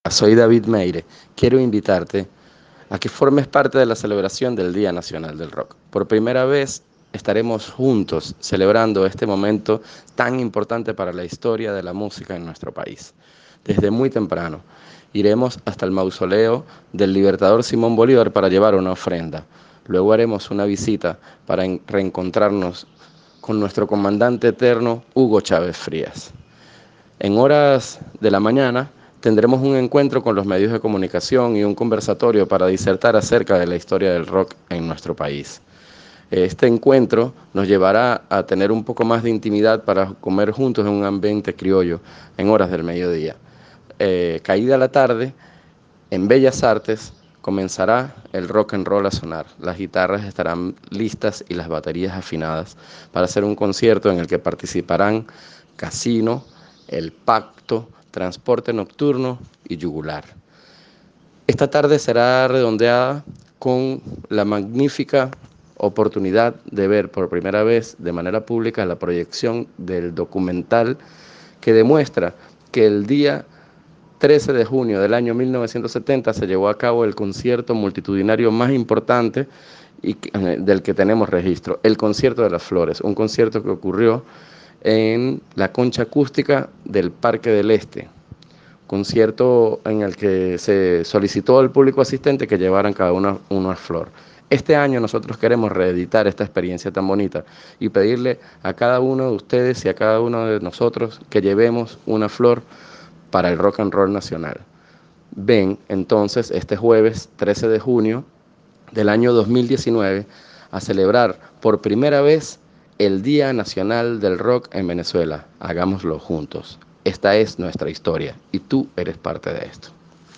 Soy David Meire. Quiero invitarte a que formes parte de la celebración del Día Nacional del Rock. Por primera vez estaremos juntos celebrando este momento tan importante para la historia de la música en nuestro país. Desde muy temprano iremos hasta el mausoleo del libertador Simón Bolívar para llevar una ofrenda. Luego haremos una visita para reencontrarnos con nuestro comandante eterno Hugo Chávez Frías. En horas de la mañana tendremos un encuentro con los medios de comunicación y un conversatorio para disertar acerca de la historia del rock en nuestro país. Este encuentro nos llevará a tener un poco más de intimidad para comer juntos en un ambiente criollo en horas del mediodía. Caída la tarde, en Bellas Artes comenzará el rock and roll a sonar. Las guitarras estarán listas y las baterías afinadas para hacer un concierto en el que participarán Casino, El Pacto, Transporte Nocturno y Yugular. Esta tarde será redondeada con la magnífica oportunidad de ver por primera vez de manera pública la proyección del documental que demuestra que el día 13 de junio del año 1970 se llevó a cabo el concierto multitudinario más importante del que tenemos registro, el Concierto de las Flores, un concierto que ocurrió en la concha acústica del Parque del Este, concierto en el que se solicitó al público asistente que llevaran cada uno una flor. Este año nosotros queremos reeditar esta experiencia tan bonita y pedirle a cada uno de ustedes y a cada uno de nosotros que llevemos una flor para el rock and roll nacional. Ven entonces este jueves 13 de junio del año 2019 a celebrar por primera vez el Día Nacional del Rock en Venezuela. Hagámoslo juntos. Esta es nuestra historia y tú eres parte de esto.